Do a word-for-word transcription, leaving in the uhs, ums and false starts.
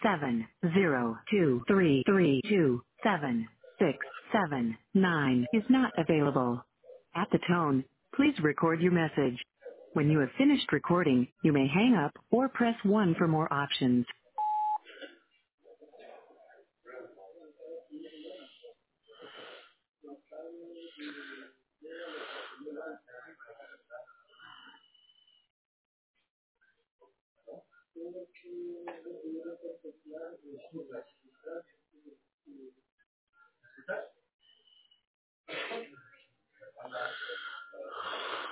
seven zero two three three two seven six seven nine is not available. At the tone, please record your message. When you have finished recording, you may hang up or press one for more options.